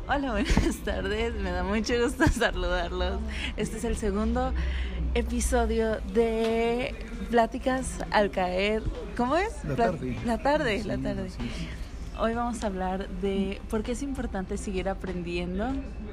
Hola, buenas tardes, me da mucho gusto saludarlos. Este es el segundo episodio de Pláticas al Caer. ¿Cómo es? La tarde. La tarde, Sí, la tarde. sí. Hoy vamos a hablar de por qué es importante seguir aprendiendo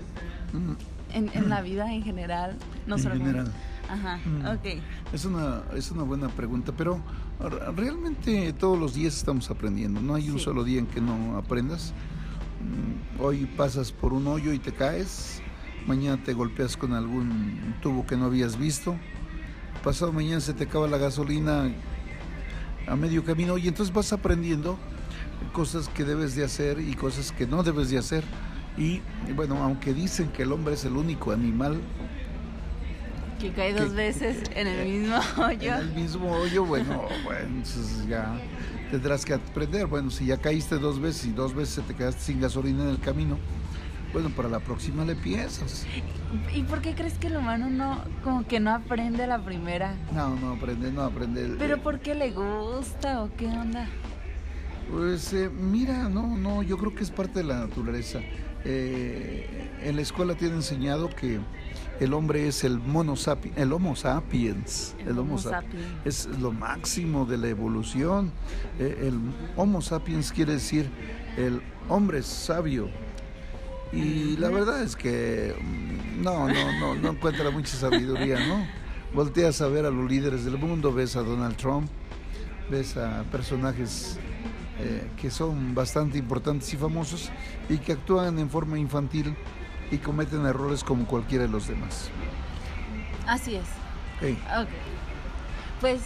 en la vida en general. No En solo general. Ajá, ok. Es una buena pregunta, pero realmente todos los días estamos aprendiendo. No hay un solo día en que no aprendas. Hoy pasas por un hoyo y te caes. Mañana te golpeas con algún tubo que no habías visto. Pasado mañana se te acaba la gasolina a medio camino y entonces vas aprendiendo cosas que debes de hacer y cosas que no debes de hacer. Y bueno, aunque dicen que el hombre es el único animal que cae dos veces en el mismo hoyo. En el mismo hoyo, bueno, entonces ya tendrás que aprender. Bueno, si ya caíste 2 veces y 2 veces te quedaste sin gasolina en el camino, bueno, para la próxima le piensas. ¿Y por qué crees que el humano como que no aprende a la primera? No aprende. ¿Pero por qué le gusta o qué onda? Pues mira, no, yo creo que es parte de la naturaleza. En la escuela te han enseñado que el hombre es el Homo sapiens. El Homo sapiens es lo máximo de la evolución. El Homo sapiens quiere decir el hombre sabio. Y la verdad es que no encuentra mucha sabiduría, ¿no? Volteas a ver a los líderes del mundo, ves a Donald Trump, ves a personajes que son bastante importantes y famosos y que actúan en forma infantil y cometen errores como cualquiera de los demás. Así es. Hey. Ok. Pues,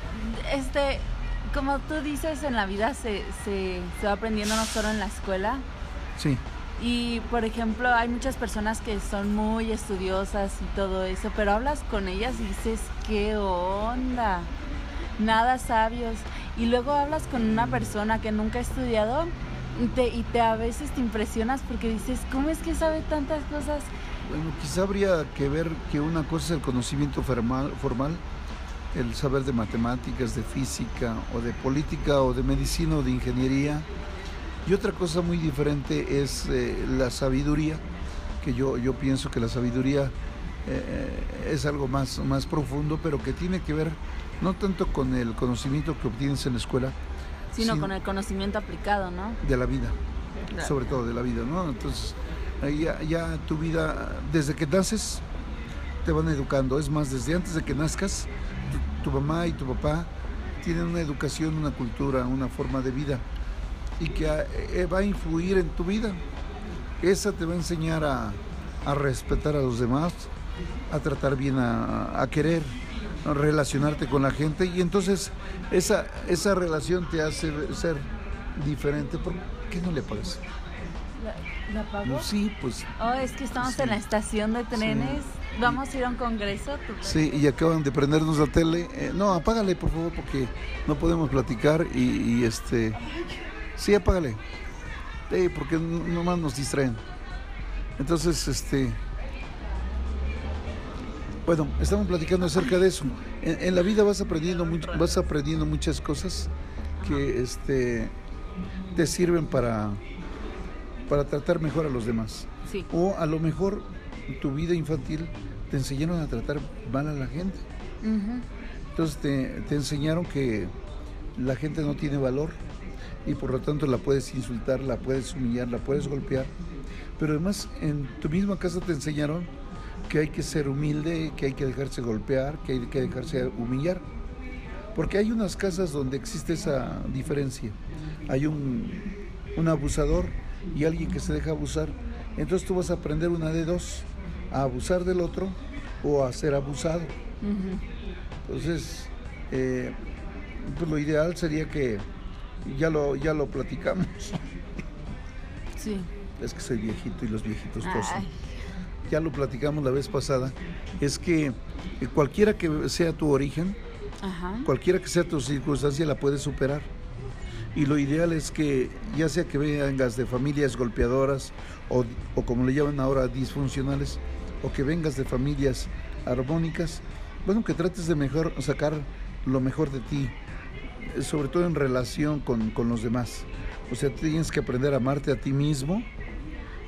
como tú dices, en la vida se va aprendiendo no solo en la escuela. Sí. Y, por ejemplo, hay muchas personas que son muy estudiosas y todo eso, pero hablas con ellas y dices, ¿qué onda? Nada sabios. Y luego hablas con una persona que nunca ha estudiado y a veces te impresionas porque dices, ¿cómo es que sabe tantas cosas? Bueno, quizá habría que ver que una cosa es el conocimiento formal, el saber de matemáticas, de física, o de política, o de medicina, o de ingeniería. Y otra cosa muy diferente es la sabiduría, que yo pienso que la sabiduría es algo más profundo, pero que tiene que ver no tanto con el conocimiento que obtienes en la escuela, sino con el conocimiento aplicado, ¿no? De la vida, claro. Sobre todo de la vida, ¿no? Entonces, ya tu vida, desde que naces, te van educando. Es más, desde antes de que nazcas, tu mamá y tu papá tienen una educación, una cultura, una forma de vida, y que va a influir en tu vida. Esa te va a enseñar a respetar a los demás, a tratar bien, a querer, a relacionarte con la gente, y entonces esa relación te hace ser diferente. ¿Por qué no le pagas? ¿La pago? Sí, pues. Oh, es que estamos en la estación de trenes. Sí. Vamos a ir a un congreso. Sí, y acaban de prendernos la tele. No, apágale, por favor, porque no podemos platicar y sí, apágale. Porque nomás nos distraen. Entonces, bueno, estamos platicando acerca de eso. En la vida vas aprendiendo muchas cosas que te sirven para tratar mejor a los demás. Sí. O a lo mejor en tu vida infantil te enseñaron a tratar mal a la gente. Uh-huh. Entonces te enseñaron que la gente no tiene valor y por lo tanto la puedes insultar, la puedes humillar, la puedes golpear. Pero además en tu misma casa te enseñaron que hay que ser humilde, que hay que dejarse golpear, que hay que dejarse humillar. Porque hay unas casas donde existe esa diferencia. Hay un abusador y alguien que se deja abusar. Entonces tú vas a aprender una de dos: a abusar del otro o a ser abusado. Uh-huh. Entonces, pues lo ideal sería que ya lo platicamos. Sí. Es que soy viejito y los viejitos tosan. Ya lo platicamos la vez pasada. Es que cualquiera que sea tu origen, ajá, cualquiera que sea tu circunstancia, la puedes superar. Y lo ideal es que, ya sea que vengas de familias golpeadoras o como le llaman ahora, disfuncionales, o que vengas de familias armónicas, bueno, que trates de sacar lo mejor de ti, sobre todo en relación con los demás. O sea, tienes que aprender a amarte a ti mismo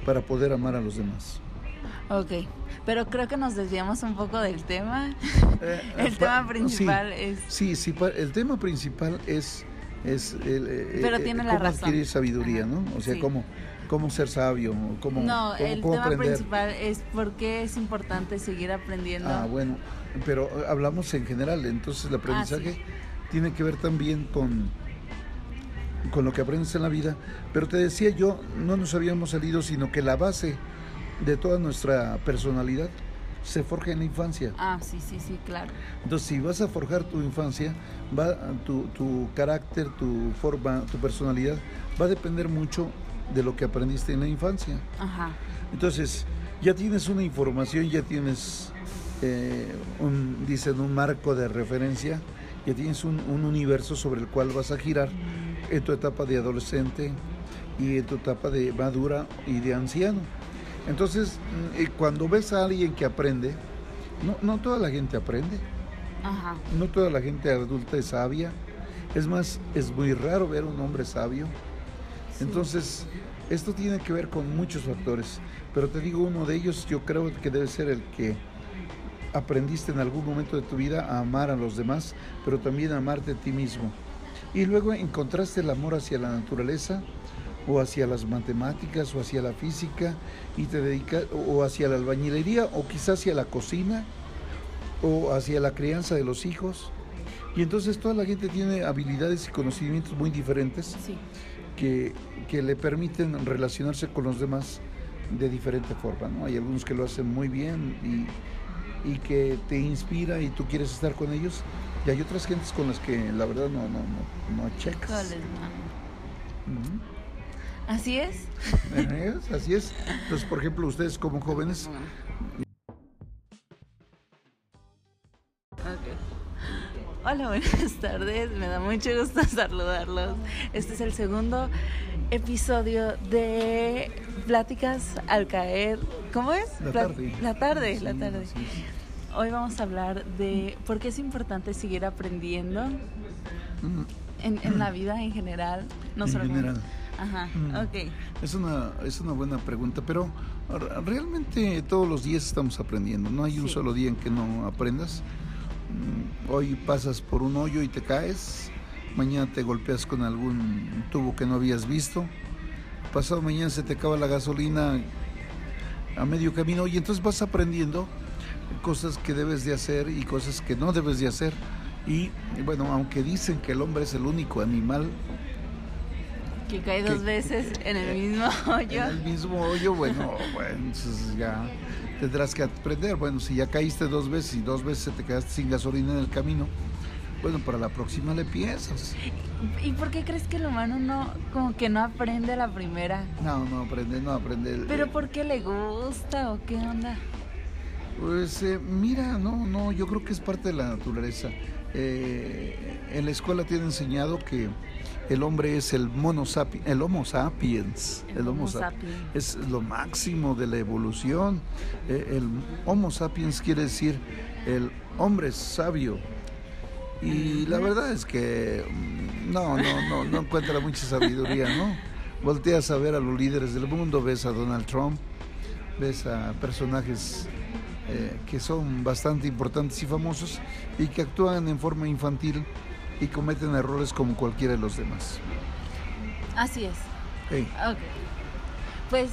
para poder amar a los demás. Ok, pero creo que nos desviamos un poco del tema. El tema principal es... Sí, el tema principal es pero tiene la cómo razón. adquirir sabiduría, ¿no? O sea, Sí. cómo ser sabio, cómo el cómo tema aprender. principal es por qué es importante seguir aprendiendo. Bueno, pero hablamos en general, entonces el aprendizaje sí. tiene que ver también con lo que aprendes en la vida, pero te decía yo, no nos habíamos salido, sino que la base de toda nuestra personalidad se forja en la infancia. Sí, claro. Entonces, si vas a forjar tu infancia, tu carácter, tu forma, tu personalidad, va a depender mucho de lo que aprendiste en la infancia. Ajá. Entonces, ya tienes una información, ya tienes dicen un marco de referencia, ya tienes un universo sobre el cual vas a girar en tu etapa de adolescente y en tu etapa de madura y de anciano. Entonces, cuando ves a alguien que aprende, no toda la gente aprende. Ajá. No toda la gente adulta es sabia. Es más, es muy raro ver un hombre sabio. Sí. Entonces, esto tiene que ver con muchos factores. Pero te digo, uno de ellos yo creo que debe ser el que aprendiste en algún momento de tu vida a amar a los demás, pero también a amarte a ti mismo. Y luego encontraste el amor hacia la naturaleza, o hacia las matemáticas, o hacia la física, y te dedicas, o hacia la albañilería, o quizás hacia la cocina, o hacia la crianza de los hijos. Y entonces toda la gente tiene habilidades y conocimientos muy diferentes, Sí. que le permiten relacionarse con los demás de diferente forma, ¿no? Hay algunos que lo hacen muy bien y que te inspira y tú quieres estar con ellos, y hay otras gentes con las que la verdad no checas. Híjoles, Así es. Así es. Entonces, por ejemplo, ustedes como jóvenes... Hola, buenas tardes, me da mucho gusto saludarlos. Este es el segundo episodio de Pláticas al Caer. ¿Cómo es? La tarde. La tarde. Sí. Hoy vamos a hablar de por qué es importante seguir aprendiendo en la vida en general. No solo en general. Ajá, ok. Es una buena pregunta, pero realmente todos los días estamos aprendiendo. No hay un solo día en que no aprendas. Hoy pasas por un hoyo y te caes, mañana te golpeas con algún tubo que no habías visto, pasado mañana se te acaba la gasolina a medio camino, y entonces vas aprendiendo cosas que debes de hacer y cosas que no debes de hacer. Y bueno, aunque dicen que el hombre es el único animal que cae dos veces en el mismo hoyo. En el mismo hoyo, bueno, entonces ya tendrás que aprender. Bueno, si ya caíste 2 veces y 2 veces te quedaste sin gasolina en el camino, bueno, para la próxima le piensas. ¿Y por qué crees que el humano como que no aprende a la primera? No aprende. ¿Pero por qué le gusta o qué onda? Pues mira, yo creo que es parte de la naturaleza. En la escuela te han enseñado que el hombre es el Homo sapiens. El Homo sapiens es lo máximo de la evolución. El Homo sapiens quiere decir el hombre sabio. Y la verdad es que no encuentra mucha sabiduría, ¿no? Volteas a ver a los líderes del mundo, ves a Donald Trump, ves a personajes que son bastante importantes y famosos y que actúan en forma infantil y cometen errores como cualquiera de los demás. Así es. Hey. Ok. Pues,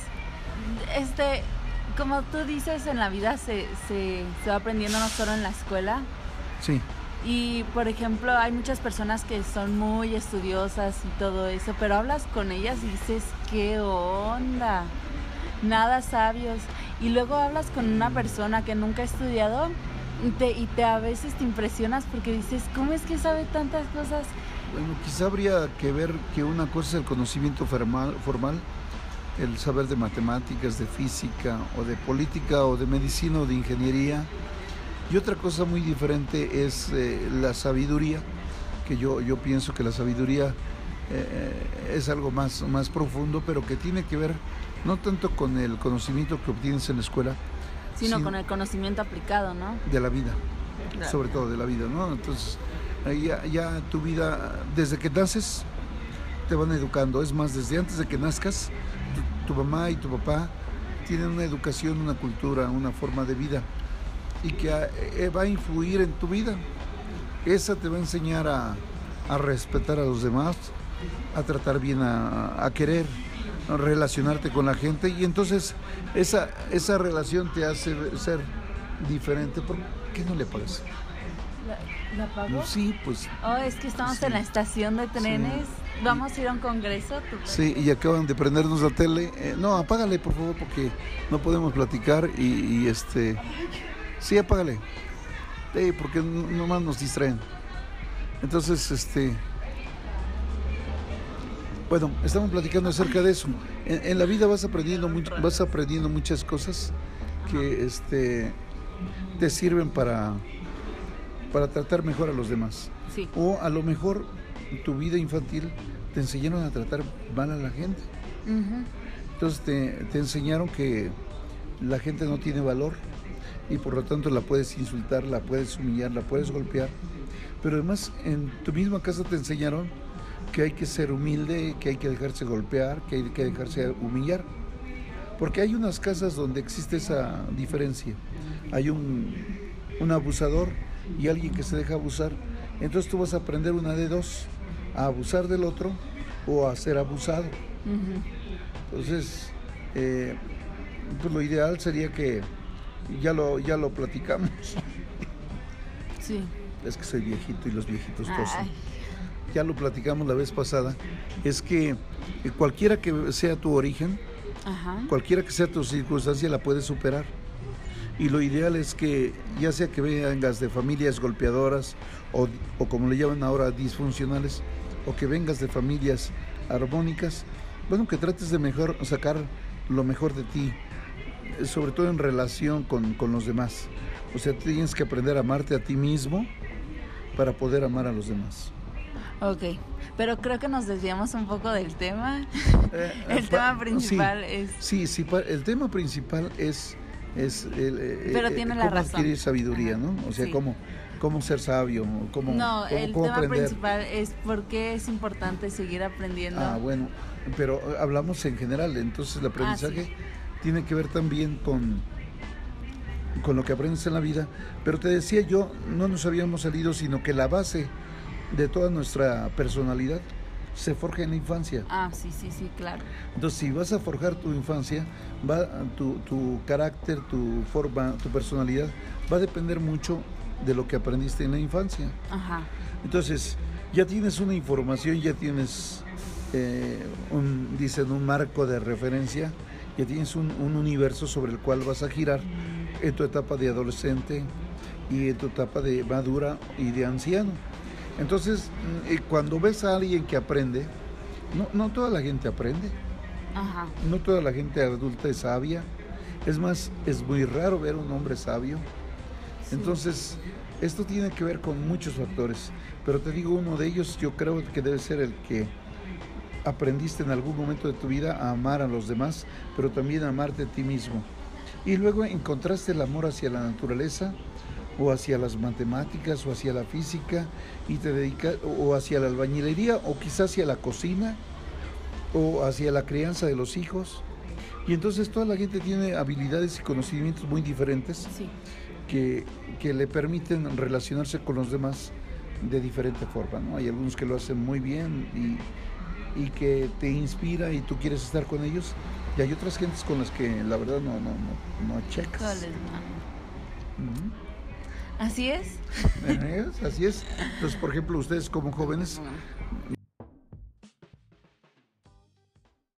como tú dices, en la vida se va aprendiendo no solo en la escuela. Sí. Y, por ejemplo, hay muchas personas que son muy estudiosas y todo eso, pero hablas con ellas y dices, ¿qué onda? Nada sabios. Y luego hablas con una persona que nunca ha estudiado y a veces te impresionas porque dices, ¿cómo es que sabe tantas cosas? Bueno, quizá habría que ver que una cosa es el conocimiento formal, el saber de matemáticas, de física, o de política, o de medicina, o de ingeniería. Y otra cosa muy diferente es la sabiduría, que yo pienso que la sabiduría es algo más profundo, pero que tiene que ver no tanto con el conocimiento que obtienes en la escuela, sino con el conocimiento aplicado, ¿no? De la vida, claro. Sobre todo de la vida, ¿no? Entonces, ya tu vida, desde que naces, te van educando. Es más, desde antes de que nazcas, tu mamá y tu papá tienen una educación, una cultura, una forma de vida y que va a influir en tu vida. Esa te va a enseñar a respetar a los demás, a tratar bien, a querer, a relacionarte con la gente, y entonces esa relación te hace ser diferente. ¿Por qué no le pagas? ¿La pago? Sí, pues. Oh, es que estamos sí, en la estación de trenes. Sí. Vamos a ir a un congreso. Sí, y acaban de prendernos la tele. No, apágale, por favor, porque no podemos platicar y sí, apágale. Porque nomás nos distraen. Entonces, bueno, estamos platicando acerca de eso. En la vida vas aprendiendo muchas cosas que te sirven para tratar mejor a los demás. Sí. O a lo mejor tu vida infantil te enseñaron a tratar mal a la gente. Uh-huh. Entonces te enseñaron que la gente no tiene valor y por lo tanto la puedes insultar, la puedes humillar, la puedes golpear. Pero además en tu misma casa te enseñaron que hay que ser humilde, que hay que dejarse golpear, que hay que dejarse humillar. Porque hay unas casas donde existe esa diferencia. Hay un abusador y alguien que se deja abusar. Entonces tú vas a aprender una de dos: a abusar del otro o a ser abusado. Uh-huh. Entonces, pues lo ideal sería que ya lo platicamos. Sí. Es que soy viejito y los viejitos tosen. Ya lo platicamos la vez pasada. Es que cualquiera que sea tu origen, ajá, cualquiera que sea tu circunstancia, la puedes superar. Y lo ideal es que, ya sea que vengas de familias golpeadoras o como le llaman ahora, disfuncionales, o que vengas de familias armónicas, bueno, que trates de sacar lo mejor de ti, sobre todo en relación con los demás. O sea, tienes que aprender a amarte a ti mismo para poder amar a los demás. Ok, pero creo que nos desviamos un poco del tema. El tema principal es... Sí, el tema principal es pero tiene la cómo razón. Adquirir sabiduría, ¿no? O sea, sí, cómo ser sabio, cómo el cómo tema aprender. Principal es por qué es importante seguir aprendiendo. Bueno, pero hablamos en general, entonces el aprendizaje sí tiene que ver también con lo que aprendes en la vida. Pero te decía yo, no nos habíamos salido, sino que la base de toda nuestra personalidad se forja en la infancia. Sí, claro. Entonces, si vas a forjar tu infancia, tu carácter, tu forma, tu personalidad, va a depender mucho de lo que aprendiste en la infancia. Ajá. Entonces, ya tienes una información, ya tienes un marco de referencia, ya tienes un universo sobre el cual vas a girar en tu etapa de adolescente y en tu etapa de madura y de anciano. Entonces, cuando ves a alguien que aprende, no toda la gente aprende. Ajá. No toda la gente adulta es sabia. Es más, es muy raro ver un hombre sabio. Sí. Entonces, esto tiene que ver con muchos factores. Pero te digo, uno de ellos yo creo que debe ser el que aprendiste en algún momento de tu vida a amar a los demás, pero también a amarte a ti mismo. Y luego encontraste el amor hacia la naturaleza, o hacia las matemáticas, o hacia la física, y te dedicas, o hacia la albañilería, o quizás hacia la cocina, o hacia la crianza de los hijos. Y entonces toda la gente tiene habilidades y conocimientos muy diferentes, sí, que le permiten relacionarse con los demás de diferente forma, ¿no? Hay algunos que lo hacen muy bien y que te inspira y tú quieres estar con ellos, y hay otras gentes con las que la verdad no checas. Uh-huh. Así es. Así es. Entonces, por ejemplo, ustedes como jóvenes